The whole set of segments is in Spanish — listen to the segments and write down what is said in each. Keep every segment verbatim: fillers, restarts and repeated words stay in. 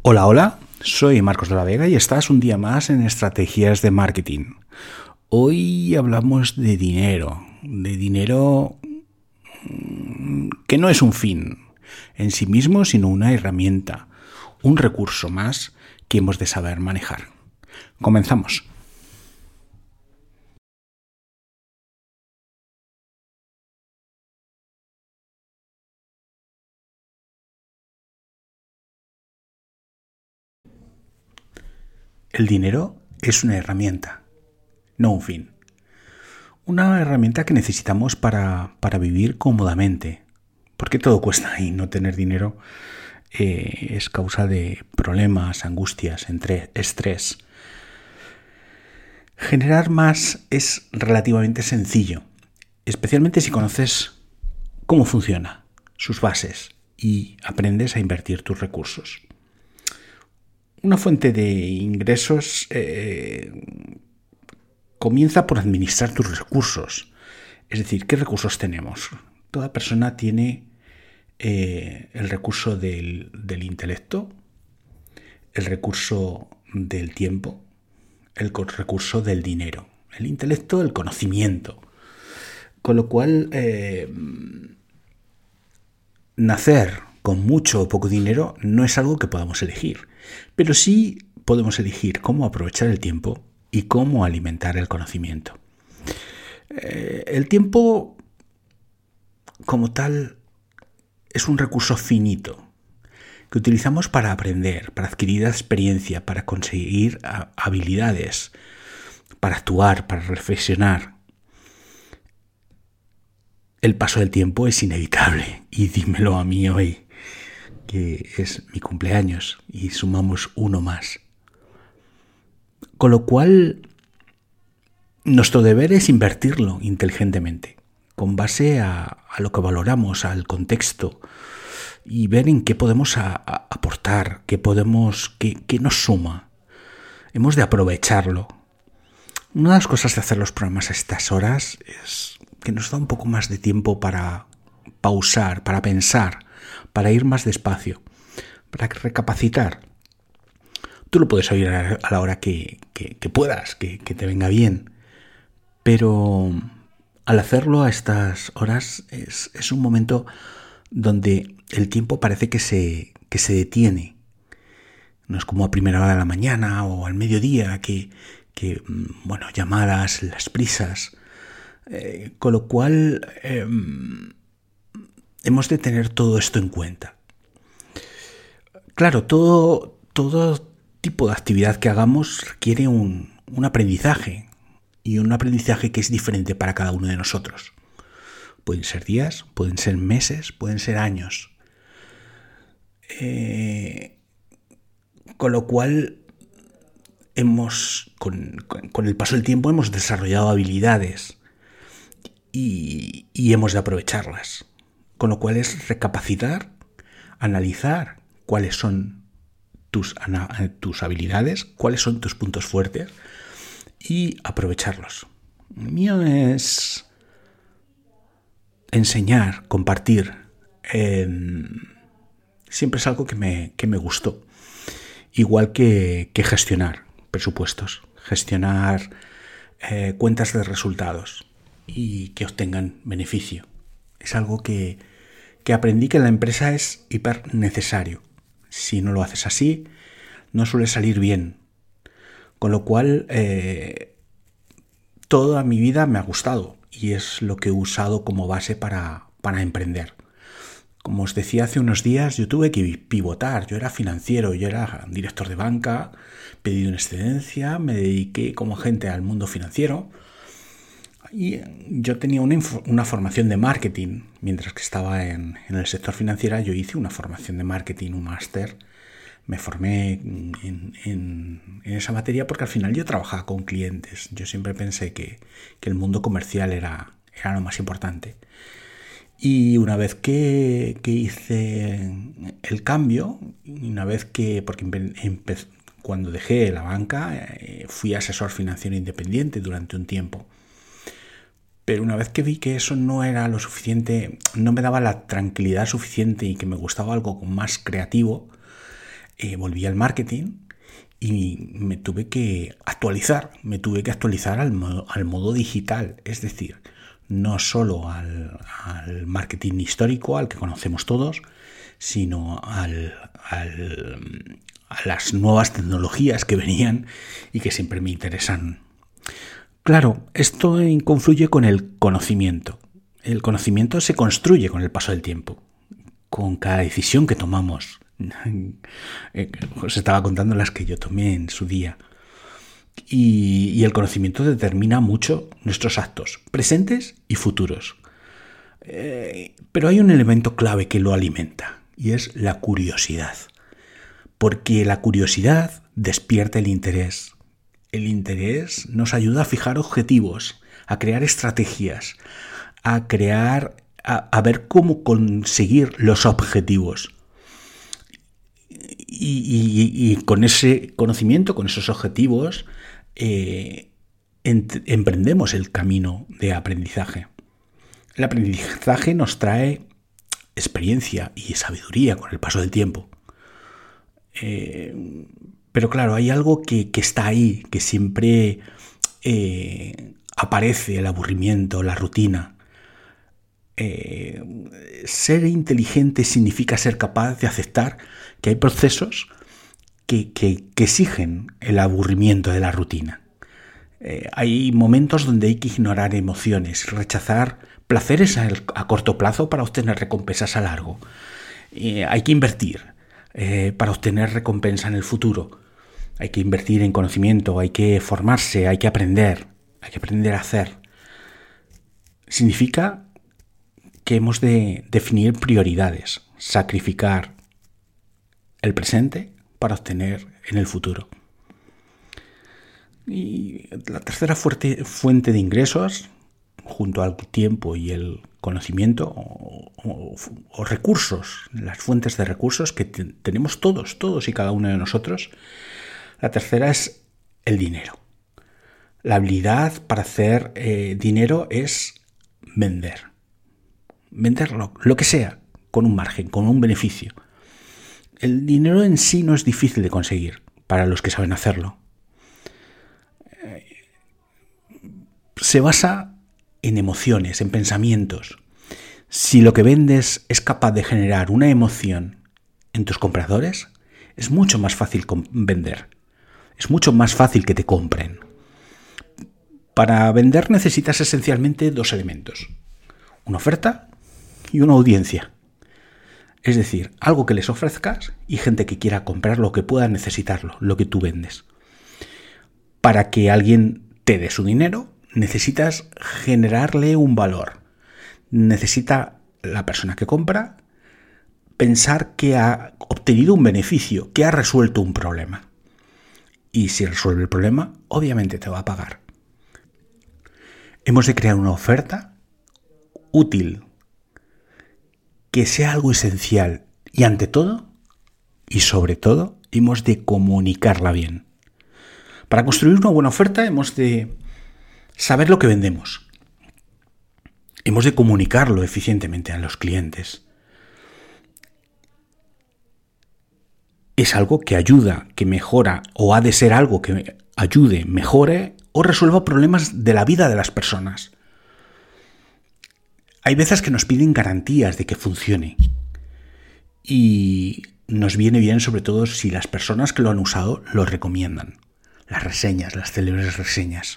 Hola, hola, soy Marcos de la Vega y estás un día más en Estrategias de Marketing. Hoy hablamos de dinero, de dinero que no es un fin en sí mismo, sino una herramienta, un recurso más que hemos de saber manejar. Comenzamos. El dinero es una herramienta, no un fin. Una herramienta que necesitamos para, para vivir cómodamente, porque todo cuesta y no tener dinero eh, es causa de problemas, angustias, entre estrés. Generar más es relativamente sencillo, especialmente si conoces cómo funciona, sus bases y aprendes a invertir tus recursos. Una fuente de ingresos eh, comienza por administrar tus recursos. Es decir, ¿qué recursos tenemos? Toda persona tiene eh, el recurso del, del intelecto, el recurso del tiempo, el recurso del dinero. El intelecto, el conocimiento. Con lo cual, eh, nacer con mucho o poco dinero no es algo que podamos elegir. Pero sí podemos elegir cómo aprovechar el tiempo y cómo alimentar el conocimiento. Eh, el tiempo, como tal, es un recurso finito que utilizamos para aprender, para adquirir experiencia, para conseguir habilidades, para actuar, para reflexionar. El paso del tiempo es inevitable y dímelo a mí hoy, que es mi cumpleaños y sumamos uno más. Con lo cual, nuestro deber es invertirlo inteligentemente, con base a, a lo que valoramos, al contexto, y ver en qué podemos a, a aportar, qué podemos, qué, qué nos suma. Hemos de aprovecharlo. Una de las cosas de hacer los programas a estas horas es que nos da un poco más de tiempo para pausar, para pensar, para ir más despacio, para recapacitar. Tú lo puedes oír a la hora que, que, que puedas, que, que te venga bien, pero al hacerlo a estas horas es, es un momento donde el tiempo parece que se, que se detiene. No es como a primera hora de la mañana o al mediodía, que, que bueno, llamadas, las prisas. Eh, con lo cual, eh, hemos de tener todo esto en cuenta. Claro, todo, todo tipo de actividad que hagamos requiere un, un aprendizaje, y un aprendizaje que es diferente para cada uno de nosotros. Pueden ser días, pueden ser meses, pueden ser años. Eh, con lo cual, hemos, con, con el paso del tiempo hemos desarrollado habilidades y, y hemos de aprovecharlas. Con lo cual es recapacitar, analizar cuáles son tus, tus habilidades, cuáles son tus puntos fuertes y aprovecharlos. El mío es enseñar, compartir. Eh, siempre es algo que me, que me gustó. Igual que, que gestionar presupuestos, gestionar eh, cuentas de resultados y que obtengan beneficio. Es algo que, que aprendí que en la empresa es hiper necesario. Si no lo haces así, no suele salir bien. Con lo cual, eh, toda mi vida me ha gustado y es lo que he usado como base para, para emprender. Como os decía hace unos días, yo tuve que pivotar. Yo era financiero, yo era director de banca, pedí una excedencia, me dediqué como agente al mundo financiero y yo tenía una, una formación de marketing. Mientras que estaba en, en el sector financiero, yo hice una formación de marketing, un máster. Me formé en, en, en esa materia porque al final yo trabajaba con clientes. Yo siempre pensé que, que el mundo comercial era, era lo más importante. Y una vez que, que hice el cambio, una vez que, porque empecé, cuando dejé la banca, eh, fui asesor financiero independiente durante un tiempo. Pero una vez que vi que eso no era lo suficiente, no me daba la tranquilidad suficiente y que me gustaba algo más creativo, eh, volví al marketing y me tuve que actualizar, me tuve que actualizar al modo, al modo digital, es decir, no solo al, al marketing histórico, al que conocemos todos, sino al, al, a las nuevas tecnologías que venían y que siempre me interesan. Claro, esto confluye con el conocimiento. El conocimiento se construye con el paso del tiempo, con cada decisión que tomamos. Os estaba contando las que yo tomé en su día. Y, y el conocimiento determina mucho nuestros actos, presentes y futuros. Eh, pero hay un elemento clave que lo alimenta, y es la curiosidad. Porque la curiosidad despierta el interés. El interés nos ayuda a fijar objetivos, a crear estrategias, a crear, a, a ver cómo conseguir los objetivos. Y, y, y con ese conocimiento, con esos objetivos, eh, ent- emprendemos el camino de aprendizaje. El aprendizaje nos trae experiencia y sabiduría con el paso del tiempo. Eh, pero claro, hay algo que, que está ahí, que siempre eh, aparece: el aburrimiento, la rutina. Eh, ser inteligente significa ser capaz de aceptar que hay procesos que, que, que exigen el aburrimiento de la rutina. Eh, hay momentos donde hay que ignorar emociones, rechazar placeres a, a corto plazo para obtener recompensas a largo. Eh, hay que invertir eh, para obtener recompensa en el futuro. Hay que invertir en conocimiento, hay que formarse, hay que aprender, hay que aprender a hacer. Significa que hemos de definir prioridades, sacrificar el presente para obtener en el futuro. Y la tercera fuerte fuente de ingresos, junto al tiempo y el conocimiento o, o, o recursos, las fuentes de recursos que te, tenemos todos, todos y cada uno de nosotros. La tercera es el dinero. La habilidad para hacer eh, dinero es vender. Venderlo, lo que sea, con un margen, con un beneficio. El dinero en sí no es difícil de conseguir para los que saben hacerlo. Se basa en emociones, en pensamientos. Si lo que vendes es capaz de generar una emoción en tus compradores, es mucho más fácil vender. Es mucho más fácil que te compren. Para vender necesitas esencialmente dos elementos: una oferta y una audiencia. Es decir, algo que les ofrezcas y gente que quiera comprar lo que pueda necesitarlo, lo que tú vendes. Para que alguien te dé su dinero, necesitas generarle un valor. Necesita la persona que compra pensar que ha obtenido un beneficio, que ha resuelto un problema. Y si resuelve el problema, obviamente te va a pagar. Hemos de crear una oferta útil, que sea algo esencial y, ante todo y sobre todo, hemos de comunicarla bien. Para construir una buena oferta hemos de saber lo que vendemos. Hemos de comunicarlo eficientemente a los clientes. Es algo que ayuda, que mejora, o ha de ser algo que ayude, mejore o resuelva problemas de la vida de las personas. Hay veces que nos piden garantías de que funcione y nos viene bien, sobre todo si las personas que lo han usado lo recomiendan. Las reseñas, las célebres reseñas.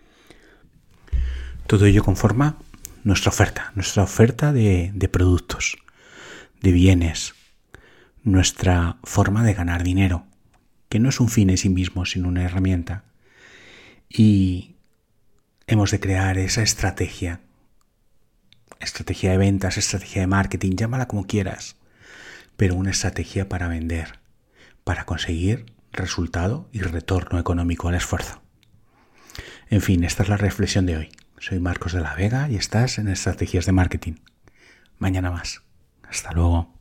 Todo ello conforma nuestra oferta, nuestra oferta de, de productos, de bienes, nuestra forma de ganar dinero, que no es un fin en sí mismo, sino una herramienta. Y hemos de crear esa estrategia. Estrategia de ventas, estrategia de marketing, llámala como quieras, pero una estrategia para vender, para conseguir resultado y retorno económico al esfuerzo. En fin, esta es la reflexión de hoy. Soy Marcos de la Vega y estás en Estrategias de Marketing. Mañana más. Hasta luego.